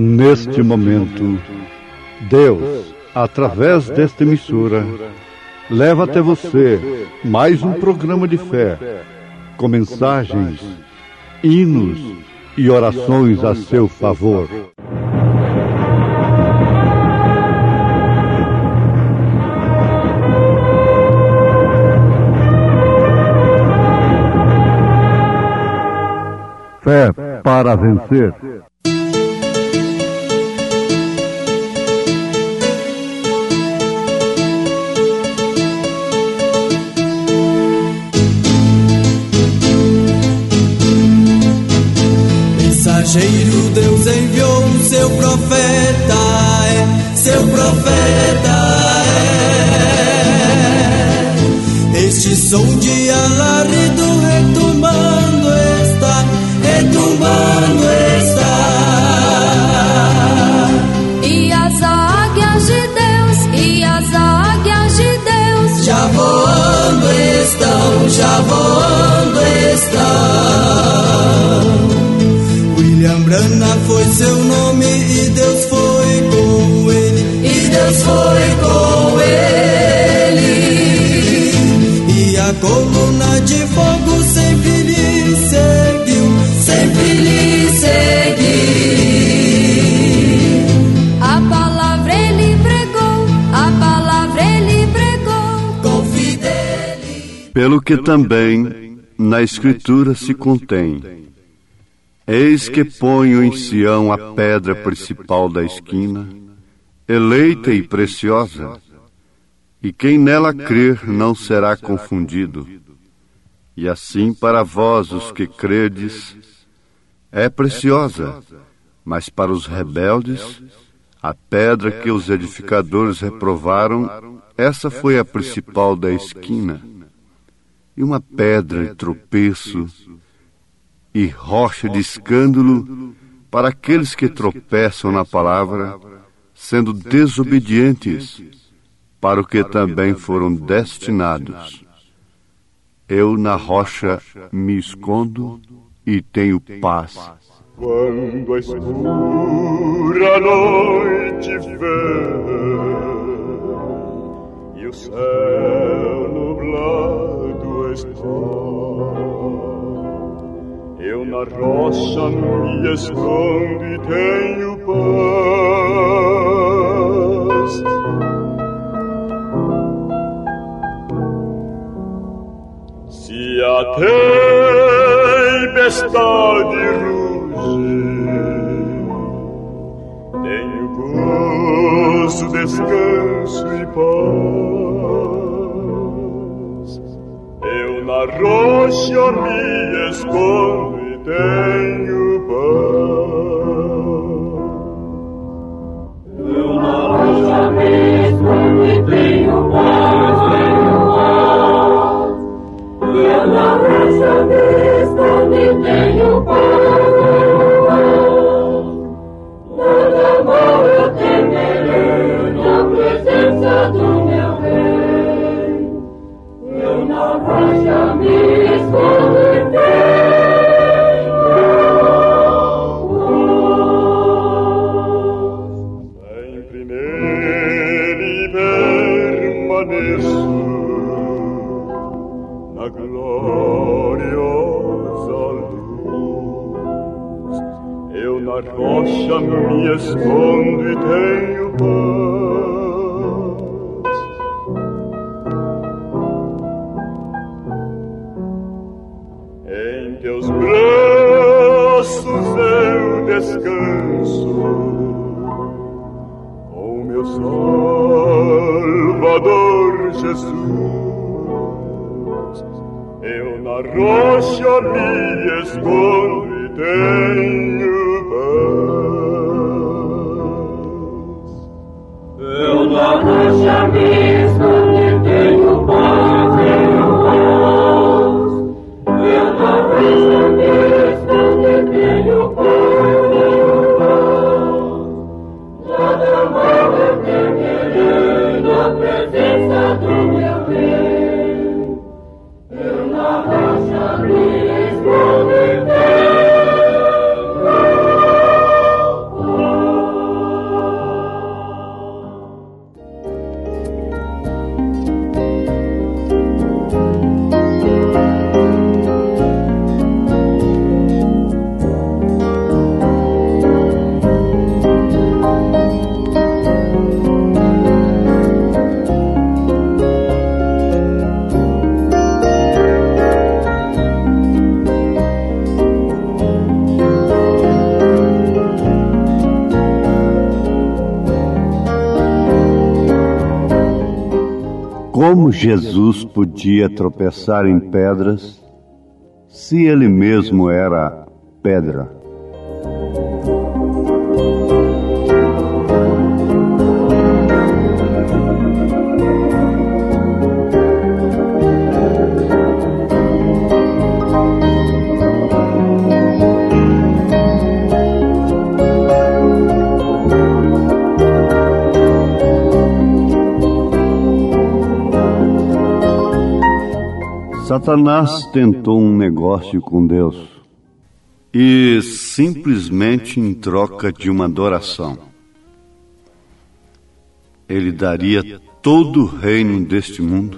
Neste momento, Deus, através desta emissora, leva até você mais um programa de fé, com mensagens, hinos e orações a seu favor. Fé para vencer. Mensageiro, Deus enviou o seu profeta, seu profeta Este som de alarido retumbando está, retumbando está. E as águias de Deus, e as águias de Deus já voando estão, já voando estão. William Branham foi seu nome e Deus foi com ele, e Deus foi com ele. E a coluna de fogo sempre lhe seguiu, sempre lhe seguiu. A palavra ele pregou, a palavra ele pregou com fidelidade. Pelo que também na Escritura se contém: eis que ponho em Sião a pedra principal da esquina, eleita e preciosa, e quem nela crer não será confundido. E assim para vós os que credes, é preciosa, mas para os rebeldes, a pedra que os edificadores reprovaram, essa foi a principal da esquina, e uma pedra de tropeço, e rocha de escândalo para aqueles que tropeçam na palavra, sendo desobedientes, para o que também foram destinados. Eu na rocha me escondo e tenho paz. Quando a escura noite vem e o céu nublado está, eu na rocha me escondo e tenho paz. Se a tempestade rugir, tenho gozo, descanso e paz. Eu na rocha me escondo e tenho paz. Eu na rocha me escondo e tenho paz, tenho paz. Eu na rocha me escondo e tenho paz, tenho paz. Nada mal eu temerei na presença do meu Rei. Eu na rocha me escondo e tenho paz. Sempre nele permaneço, na gloriosa luz. Eu na rocha me escondo e tenho paz. Em teus braços eu descanso, com meu Salvador Jesus. Eu na rocha me escondo e tenho paz. Eu na rocha me escondo e tenho paz, tenho paz. Eu na rocha me escondo e tenho paz, tenho paz. Nada mal eu temerei na presença do meu Rei. Eu na rocha me escondo e tenho paz. Como Jesus podia tropeçar em pedras se ele mesmo era pedra? Satanás tentou um negócio com Deus e simplesmente em troca de uma adoração, ele daria todo o reino deste mundo,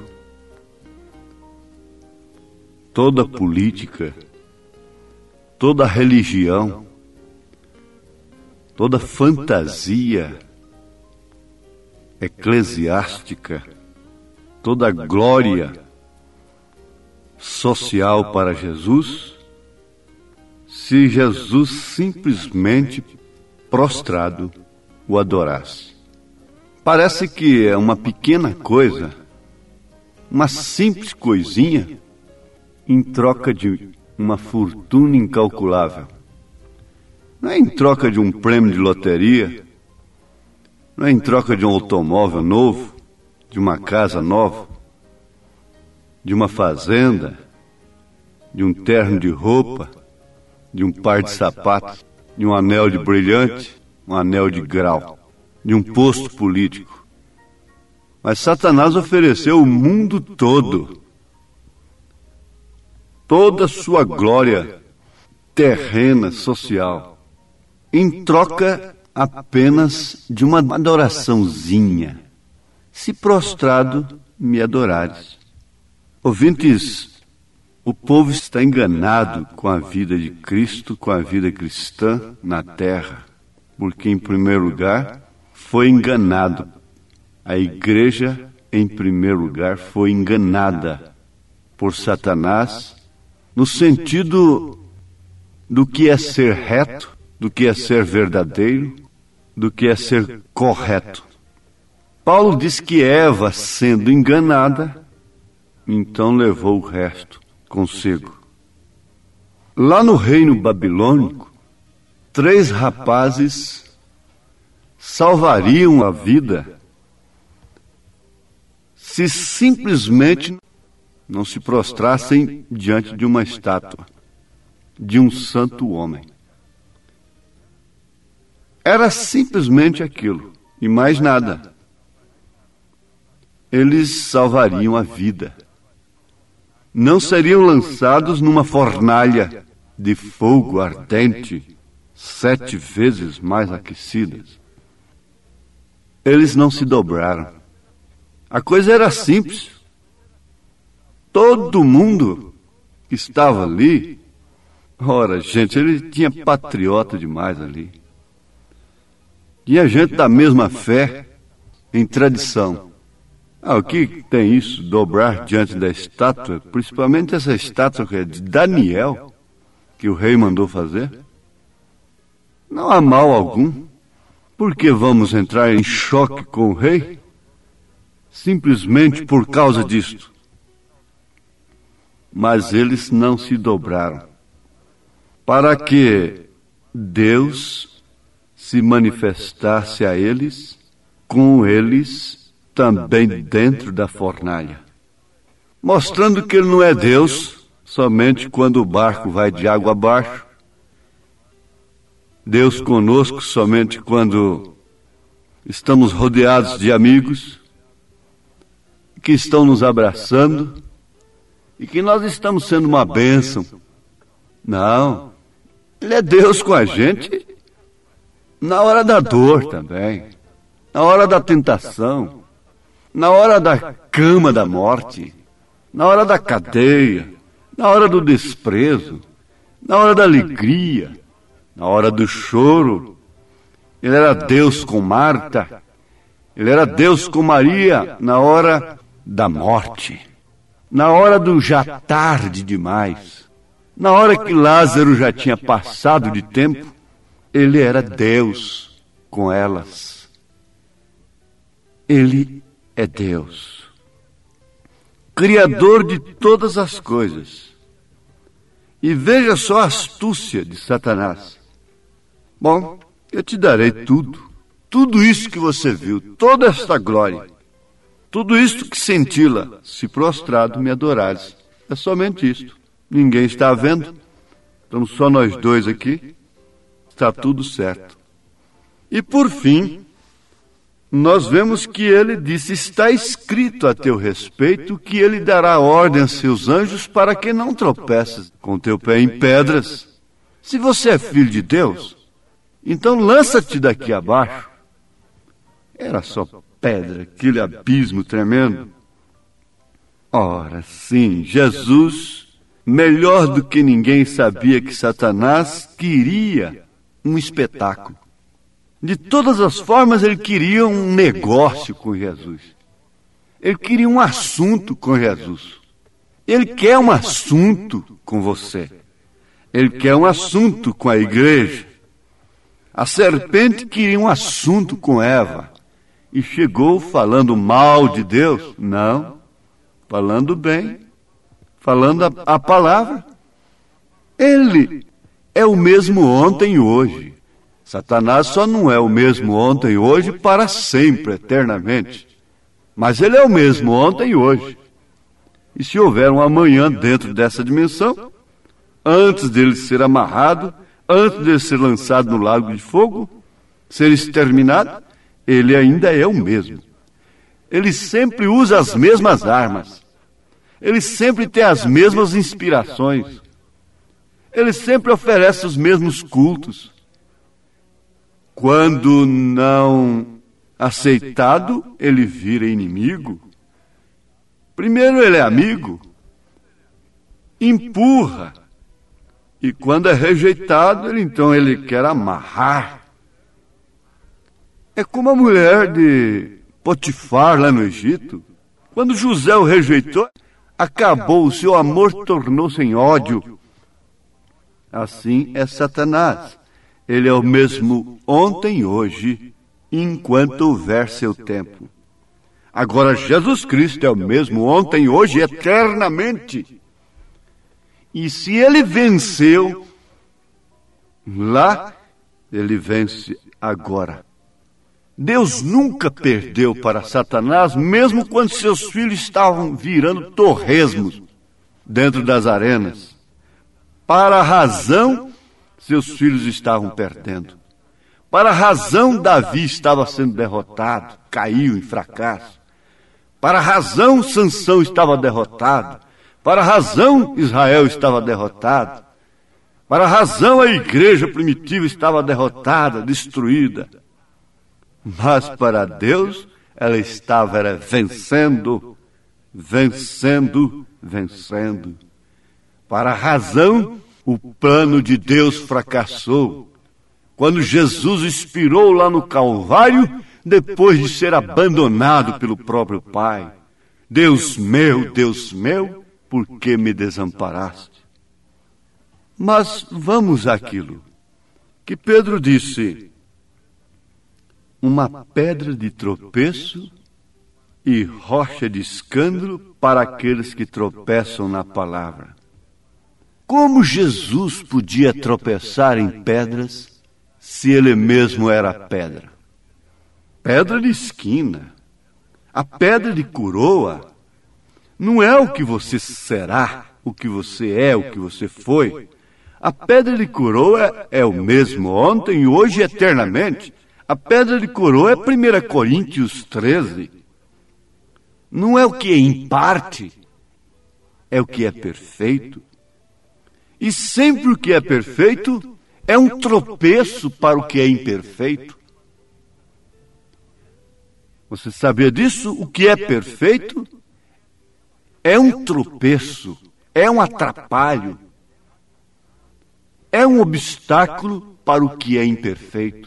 toda a política, toda a religião, toda a fantasia eclesiástica, toda a glória social para Jesus, se Jesus simplesmente prostrado o adorasse. Parece que é uma pequena coisa, uma simples coisinha, em troca de uma fortuna incalculável. Não é em troca de um prêmio de loteria, não é em troca de um automóvel novo, de uma casa nova, de uma fazenda, de um terno de roupa, de um par de sapatos, de um anel de brilhante, um anel de grau, de um posto político. Mas Satanás ofereceu o mundo todo, toda a sua glória terrena, social, em troca apenas de uma adoraçãozinha. Se prostrado me adorares. Ouvintes, o povo está enganado com a vida de Cristo, com a vida cristã na terra, porque, em primeiro lugar, foi enganado. A igreja, em primeiro lugar, foi enganada por Satanás, no sentido do que é ser reto, do que é ser verdadeiro, do que é ser correto. Paulo diz que Eva, sendo enganada, então levou o resto consigo. Lá no reino babilônico, 3 rapazes salvariam a vida se simplesmente não se prostrassem diante de uma estátua, de um santo homem. Era simplesmente aquilo, e mais nada. Eles salvariam a vida. Não seriam lançados numa fornalha de fogo ardente, 7 vezes mais aquecidas. Eles não se dobraram. A coisa era simples. Todo mundo que estava ali, ora, gente, ele tinha patriota demais ali. Tinha gente da mesma fé, em tradição. O que tem isso, dobrar diante da estátua, principalmente essa estátua que é de Daniel, que o rei mandou fazer? Não há mal algum. Por que vamos entrar em choque com o rei? Simplesmente por causa disto. Mas eles não se dobraram, para que Deus se manifestasse a eles, com eles também dentro da fornalha, mostrando que ele não é Deus somente quando o barco vai de água abaixo, Deus conosco somente quando estamos rodeados de amigos que estão nos abraçando e que nós estamos sendo uma bênção. Não, ele é Deus com a gente na hora da dor também, na hora da tentação, na hora da cama da morte, na hora da cadeia, na hora do desprezo, na hora da alegria, na hora do choro. Ele era Deus com Marta, ele era Deus com Maria na hora da morte, na hora do já tarde demais, na hora que Lázaro já tinha passado de tempo, ele era Deus com elas. Ele é Deus. Criador de todas as coisas. E veja só a astúcia de Satanás. Bom, eu te darei tudo isso que você viu, toda esta glória, tudo isto que cintila, se prostrado me adorares. É somente isto. Ninguém está vendo. Estamos só nós dois aqui. Está tudo certo. E por fim, nós vemos que ele disse: está escrito a teu respeito que ele dará ordem a seus anjos para que não tropeces com teu pé em pedras. Se você é filho de Deus, então lança-te daqui abaixo. Era só pedra, aquele abismo tremendo. Ora, sim, Jesus, melhor do que ninguém, sabia que Satanás queria um espetáculo. De todas as formas, ele queria um negócio com Jesus. Ele queria um assunto com Jesus. Ele quer um assunto com você. Ele quer um assunto com a igreja. A serpente queria um assunto com Eva. E chegou falando mal de Deus? Não. Falando bem. Falando a palavra. Ele é o mesmo ontem e hoje. Satanás só não é o mesmo ontem e hoje para sempre, eternamente. Mas ele é o mesmo ontem e hoje. E se houver um amanhã dentro dessa dimensão, antes dele ser amarrado, antes dele ser lançado no lago de fogo, ser exterminado, ele ainda é o mesmo. Ele sempre usa as mesmas armas. Ele sempre tem as mesmas inspirações. Ele sempre oferece os mesmos cultos. Quando não aceitado, ele vira inimigo. Primeiro ele é amigo, empurra. E quando é rejeitado, ele quer amarrar. É como a mulher de Potifar lá no Egito. Quando José o rejeitou, acabou, o seu amor tornou-se em ódio. Assim é Satanás. Ele é o mesmo ontem e hoje, enquanto houver seu tempo. Agora, Jesus Cristo é o mesmo ontem, hoje, eternamente. E se ele venceu lá, ele vence agora. Deus nunca perdeu para Satanás, mesmo quando seus filhos estavam virando torresmos dentro das arenas. Para a razão, seus filhos estavam perdendo. Para a razão, Davi estava sendo derrotado, caiu em fracasso. Para a razão, Sansão estava derrotado. Para a razão, Israel estava derrotado. Para a razão, a igreja primitiva estava derrotada, destruída. Mas para Deus, ela estava vencendo, vencendo, vencendo. Para a razão, o plano de Deus fracassou. Quando Jesus expirou lá no Calvário, depois de ser abandonado pelo próprio Pai. Deus meu, por que me desamparaste? Mas vamos àquilo que Pedro disse: uma pedra de tropeço e rocha de escândalo para aqueles que tropeçam na palavra. Como Jesus podia tropeçar em pedras se ele mesmo era pedra? Pedra de esquina, a pedra de coroa, não é o que você será, o que você é, o que você foi. A pedra de coroa é o mesmo ontem, hoje e eternamente. A pedra de coroa é 1 Coríntios 13. Não é o que é em parte, é o que é perfeito. E sempre o que é perfeito é um tropeço para o que é imperfeito. Você sabia disso? O que é perfeito é um tropeço, é um atrapalho, é um obstáculo para o que é imperfeito.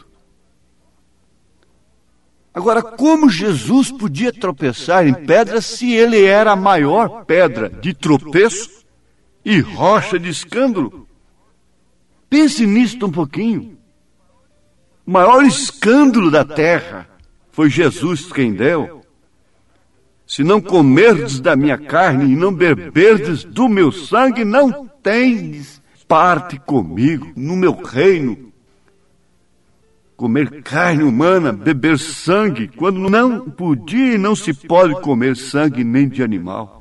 Agora, como Jesus podia tropeçar em pedra se ele era a maior pedra de tropeço e rocha de escândalo? Pense nisso um pouquinho. O maior escândalo da terra foi Jesus quem deu. Se não comerdes da minha carne e não beberdes do meu sangue, não tendes parte comigo no meu reino. Comer carne humana, beber sangue, quando não podia e não se pode comer sangue nem de animal.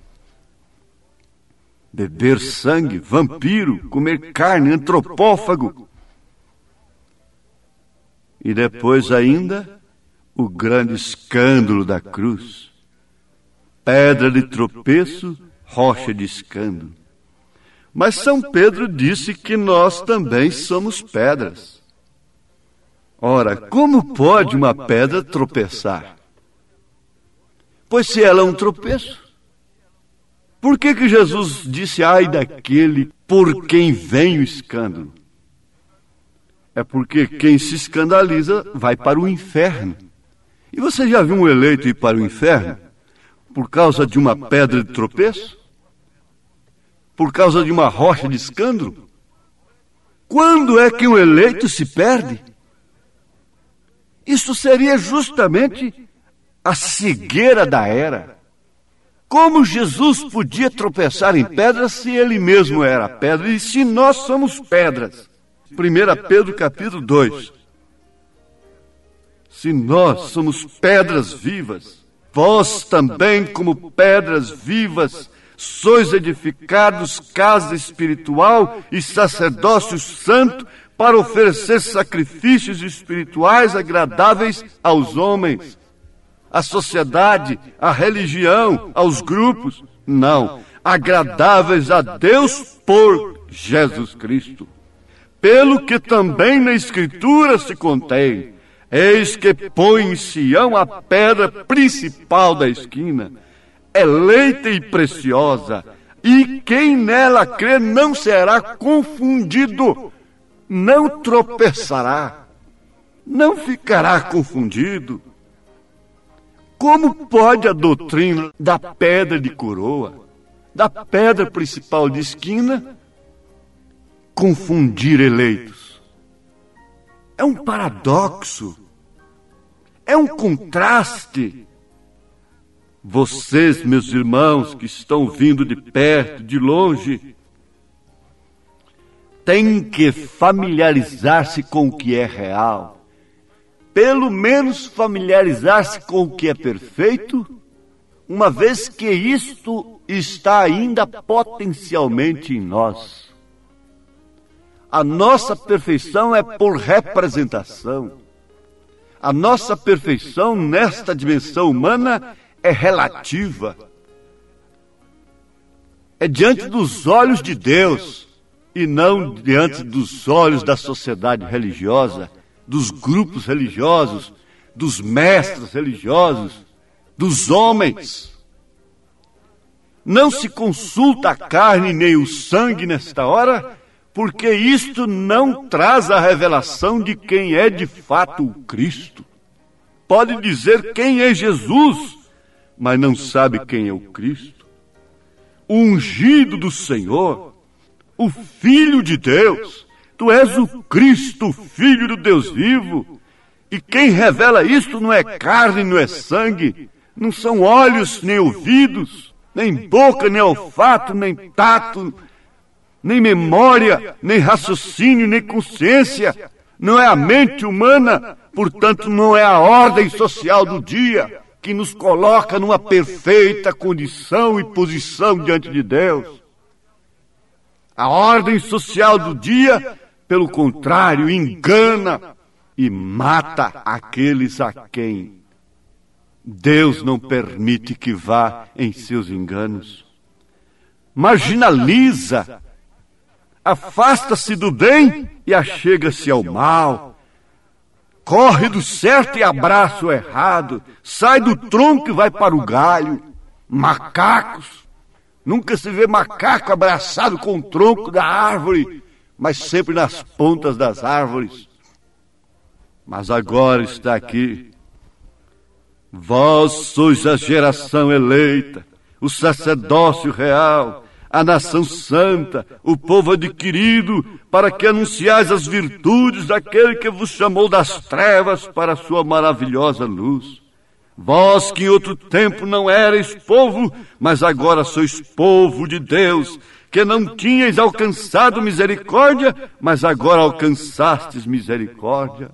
Beber sangue, vampiro, comer carne, antropófago. E depois ainda, o grande escândalo da cruz. Pedra de tropeço, rocha de escândalo. Mas São Pedro disse que nós também somos pedras. Ora, como pode uma pedra tropeçar? Pois se ela é um tropeço, por que Jesus disse, ai daquele por quem vem o escândalo? É porque quem se escandaliza vai para o inferno. E você já viu um eleito ir para o inferno? Por causa de uma pedra de tropeço? Por causa de uma rocha de escândalo? Quando é que um eleito se perde? Isso seria justamente a cegueira da era. Como Jesus podia tropeçar em pedras se ele mesmo era pedra e se nós somos pedras? 1 Pedro capítulo 2. Se nós somos pedras vivas, vós também, como pedras vivas, sois edificados casa espiritual e sacerdócio santo para oferecer sacrifícios espirituais agradáveis aos homens, à sociedade, à religião, aos grupos. Não, agradáveis a Deus por Jesus Cristo. Pelo que também na Escritura se contém, eis que põe em Sião a pedra principal da esquina, eleita e preciosa, e quem nela crê não será confundido, não tropeçará, não ficará confundido. Como pode a doutrina da pedra de coroa, da pedra principal de esquina, confundir eleitos? É um paradoxo, é um contraste. Vocês, meus irmãos, que estão vindo de perto, de longe, têm que familiarizar-se com o que é real. Pelo menos familiarizar-se com o que é perfeito, uma vez que isto está ainda potencialmente em nós. A nossa perfeição é por representação. A nossa perfeição nesta dimensão humana é relativa. É diante dos olhos de Deus e não diante dos olhos da sociedade religiosa, dos grupos religiosos, dos mestres religiosos, dos homens. Não se consulta a carne nem o sangue nesta hora, porque isto não traz a revelação de quem é de fato o Cristo. Pode dizer quem é Jesus, mas não sabe quem é o Cristo. O ungido do Senhor, o Filho de Deus. Tu és o Cristo, o Filho do Deus vivo. E quem revela isto não é carne, não é sangue, não são olhos nem ouvidos, nem boca, nem olfato, nem tato, nem memória, nem raciocínio, nem consciência. Não é a mente humana, portanto não é a ordem social do dia que nos coloca numa perfeita condição e posição diante de Deus. A ordem social do dia, pelo contrário, engana e mata aqueles a quem Deus não permite que vá em seus enganos. Marginaliza, afasta-se do bem e achega-se ao mal. Corre do certo e abraça o errado. Sai do tronco e vai para o galho. Macacos. Nunca se vê macaco abraçado com o tronco da árvore, mas sempre nas pontas das árvores. Mas agora está aqui. Vós sois a geração eleita, o sacerdócio real, a nação santa, o povo adquirido, para que anunciais as virtudes daquele que vos chamou das trevas para a sua maravilhosa luz. Vós que em outro tempo não erais povo, mas agora sois povo de Deus, que não tinhais alcançado misericórdia, mas agora alcançastes misericórdia.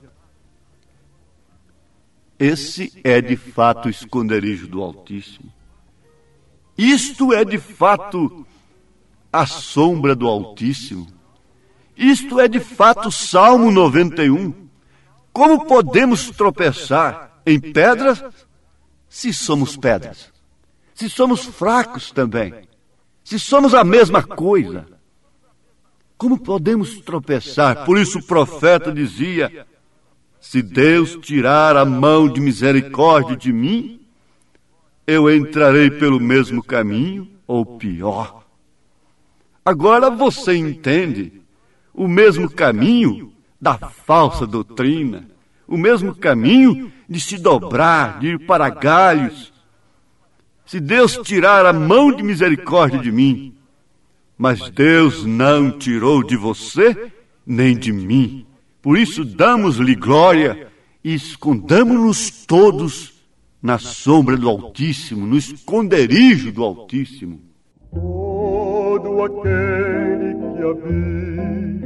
Esse é de fato o esconderijo do Altíssimo. Isto é de fato a sombra do Altíssimo. Isto é de fato Salmo 91. Como podemos tropeçar em pedras se somos pedras? Se somos fracos também? Se somos a mesma coisa? Como podemos tropeçar? Por isso o profeta dizia: se Deus tirar a mão de misericórdia de mim, eu entrarei pelo mesmo caminho, ou pior. Agora você entende o mesmo caminho da falsa doutrina, o mesmo caminho de se dobrar, de ir para galhos. Se Deus tirar a mão de misericórdia de mim, mas Deus não tirou de você nem de mim. Por isso damos-lhe glória e escondamos-nos todos na sombra do Altíssimo, no esconderijo do Altíssimo. Todo aquele que habita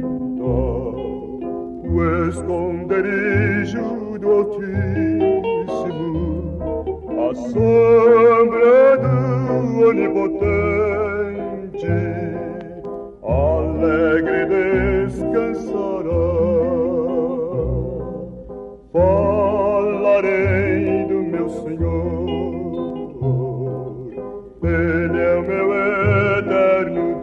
no esconderijo do Altíssimo, à sombra do Onipotente, alegre descansará. Falarei do meu Senhor, Ele é o meu eterno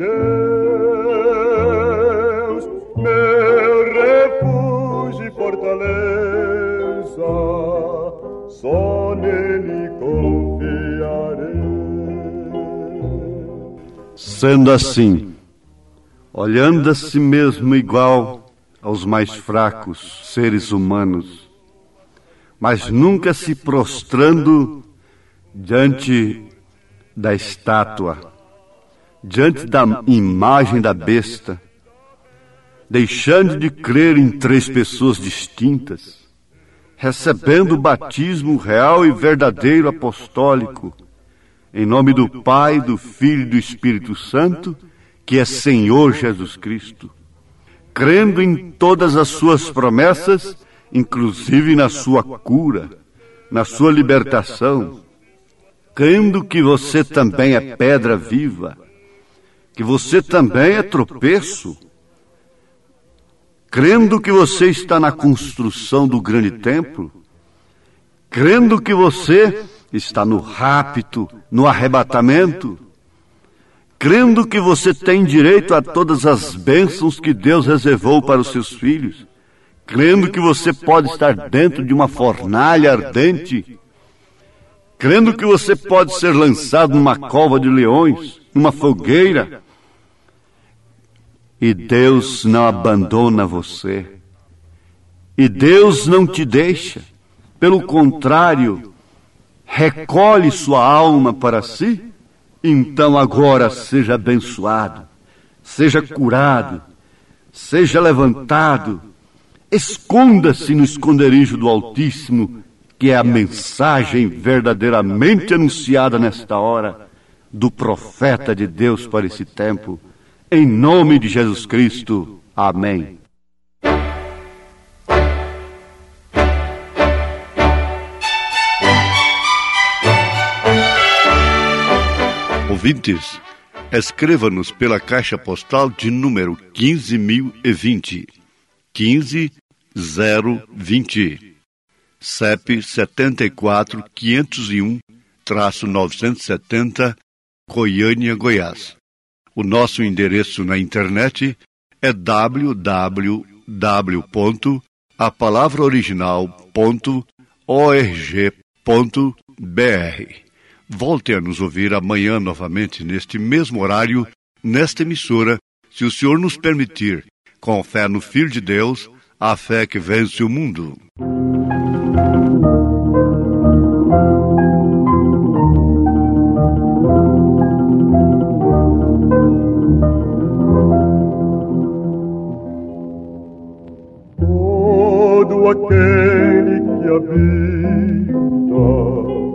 Deus, meu refúgio e fortaleza, só nele confiarei. Sendo assim, olhando a si mesmo igual aos mais fracos seres humanos, mas nunca se prostrando diante da estátua, diante da imagem da besta, deixando de crer em três pessoas distintas, recebendo o batismo real e verdadeiro apostólico, em nome do Pai, do Filho e do Espírito Santo, que é Senhor Jesus Cristo, crendo em todas as suas promessas, inclusive na sua cura, na sua libertação, crendo que você também é pedra viva, que você também é tropeço, crendo que você está na construção do grande templo, crendo que você está no rapto, no arrebatamento, crendo que você tem direito a todas as bênçãos que Deus reservou para os seus filhos, crendo que você pode estar dentro de uma fornalha ardente, crendo que você pode ser lançado numa cova de leões, numa fogueira, e Deus não abandona você, e Deus não te deixa, pelo contrário, recolhe sua alma para si. Então agora seja abençoado, seja curado, seja levantado, esconda-se no esconderijo do Altíssimo, que é a mensagem verdadeiramente anunciada nesta hora do profeta de Deus para esse tempo. Em nome de Jesus Cristo. Amém. Ouvintes, escreva-nos pela caixa postal de número 15.020, 15020, CEP 74.501-970, Goiânia, Goiás. O nosso endereço na internet é www.apalavraoriginal.org.br. Volte a nos ouvir amanhã novamente neste mesmo horário, nesta emissora, se o Senhor nos permitir, com fé no Filho de Deus, a fé que vence o mundo. Todo aquele que habita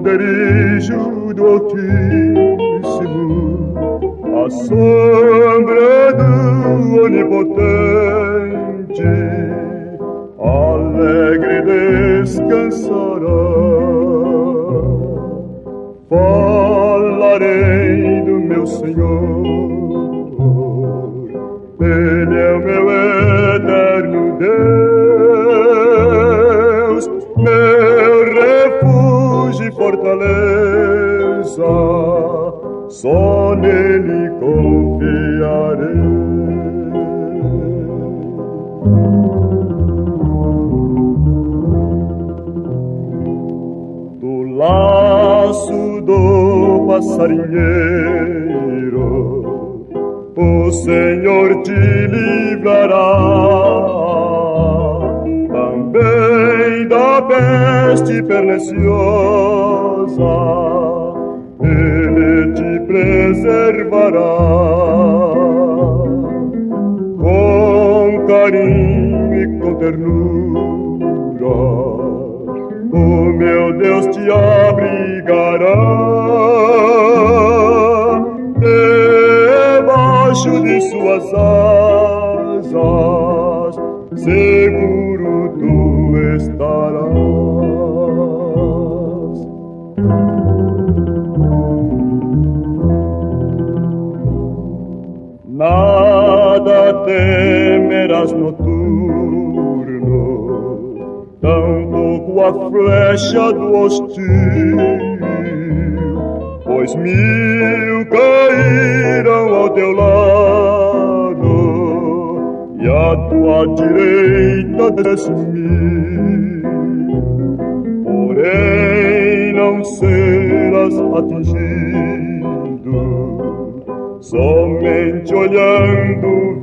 esconderijo do Altíssimo, à sombra do Onipotente, alegre descansará. Falarei do meu Senhor, Ele é o meu eterno Deus, meu refúgio e fortaleza, só nele confiarei. Do laço do passarinheiro o Senhor te livrará, também da peste perniciosa Ele te preservará. Com carinho e com ternura o meu Deus te abrigará, debaixo de suas asas seguro tu estarás. Nada temerás noturno, tampouco a flecha do hostil, pois 1000 cairão ao teu lado e à tua direita 10.000, porém não serás atingido, somente olhando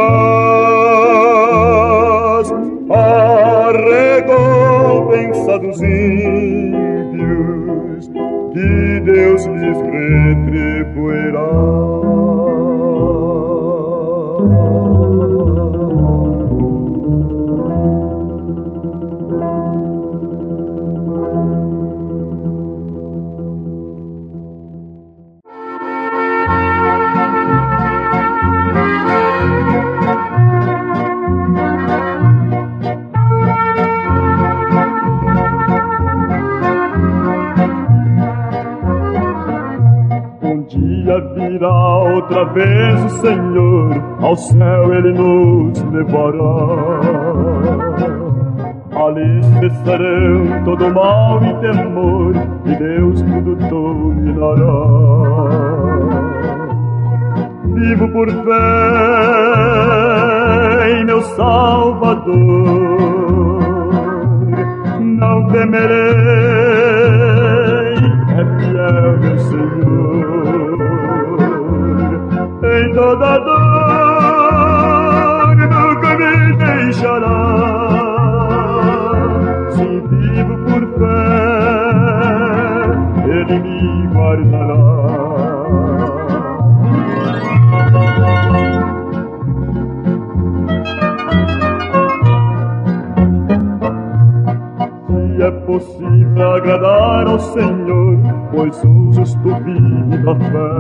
verás a recompensa dos ímpios, que Deus lhes retribuirá. Virá outra vez o Senhor, ao céu Ele nos levará. Ali cessarão todo mal e temor, e Deus tudo dominará. Vivo por fé em meu Salvador, não temerei, é fiel meu Senhor. Em toda dor nunca me deixará. Se vivo por fé, Ele me guardará. Se é possível agradar ao Senhor, pois o justo vive da fé.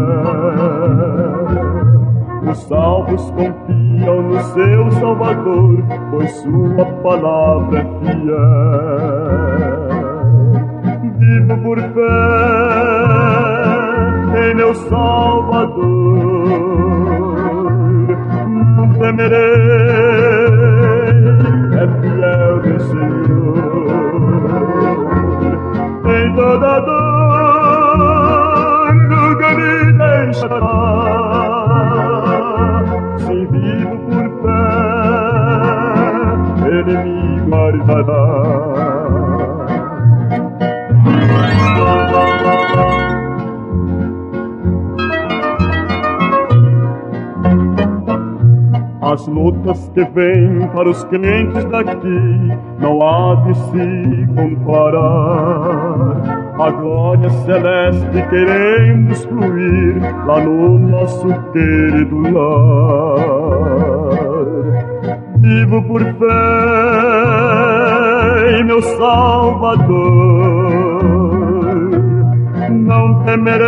Os salvos confiam no seu Salvador, pois sua palavra é fiel. Vivo por fé em meu Salvador, não temerei, é fiel meu Senhor. Em toda dor nunca me deixará. Se vivo por fé, Ele me guardará. As lutas que vêm para os crentes daqui não há de se comparar. A glória celeste queremos fluir lá no nosso querido lar. Vivo por fé em meu Salvador, não temerei,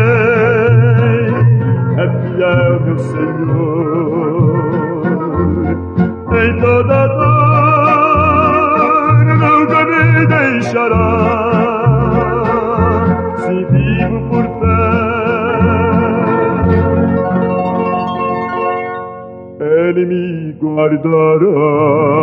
é fiel meu Senhor. Em toda dor nunca me deixará, se vivo por fé. Ele me guardará.